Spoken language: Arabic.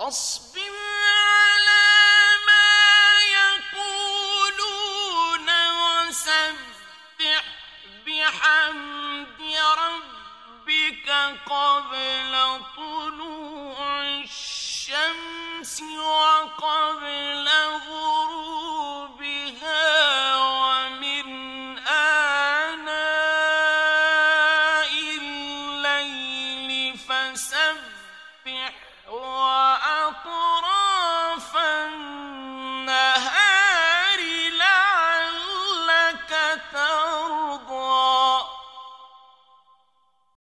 فاصبر على ما يقولون وسبح بحمد ربك قبل طلوع الشمس وقبل